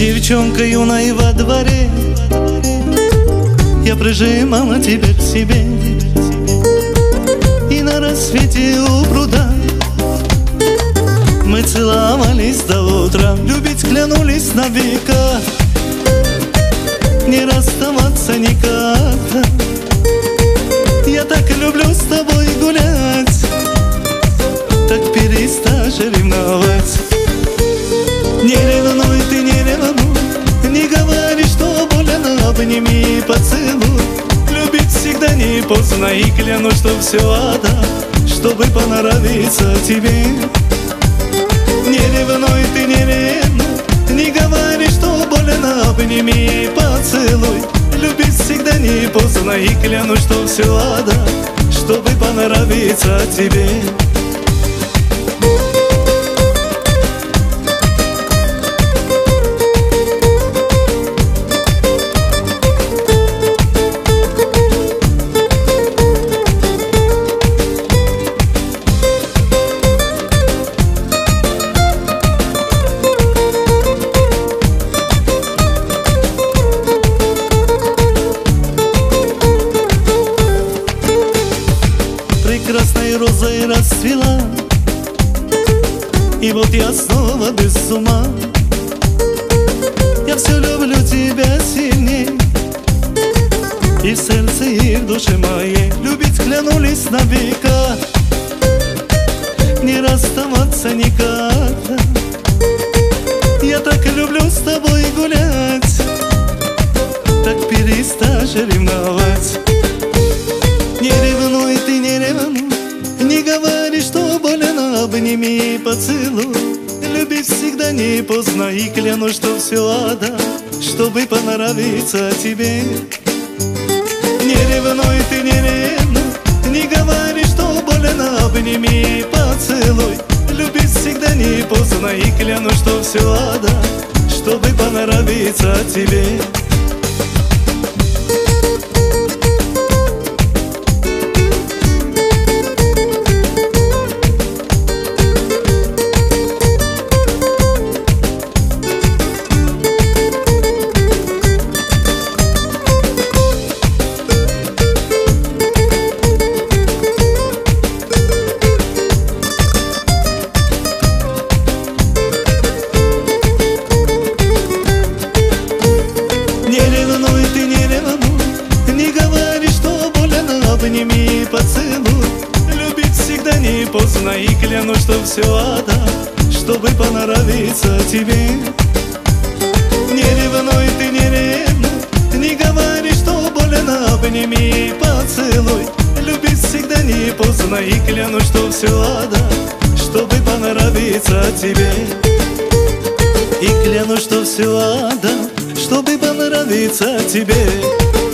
Девчонка юная во дворе, я прижимала тебя к себе. И на рассвете у пруда мы целовались до утра. Любить клянусь на века, не расставаться никогда. Я так люблю с тобой гулять, так перестань ревновать. Не ревнуй, ты не ревнуй, не говори, что больно, обними и поцелуй. Любить всегда не поздно, и клянусь, что все отдам, чтобы поноровиться тебе. Не ревнуй, ты не ревнуй, не говори, что больно, обними и поцелуй. Любить всегда не поздно, и клянусь, что все отдам, чтобы поноровиться тебе. Прекрасной розой расцвела, и вот я снова без ума. Я все люблю тебя сильней, и в сердце, и в душе моей. Любить клянусь на века, не расставаться никогда. Я так люблю с тобой гулять, так перестань ревновать. Не ревнуй, ты не ревнуй, не говори, что больно, обними и поцелуй. Любить всегда не поздно, и клянусь, что все отдам, чтобы поноровиться тебе. Не ревнуй, ты не ревнуй, не говори, что больно, обними и поцелуй. Любить всегда не поздно, и клянусь, что все отдам, чтобы поноровиться тебе. Обними и поцелуй. Любить всегда не поздно, и клянусь, что все отдам, чтобы поноровиться тебе. Не ревнуй, ты не ревнуй, не говори, что больно, обними и поцелуй. Любить всегда не поздно, и клянусь, что все отдам, чтобы поноровиться тебе. И клянусь, что все отдам, чтобы поноровиться тебе.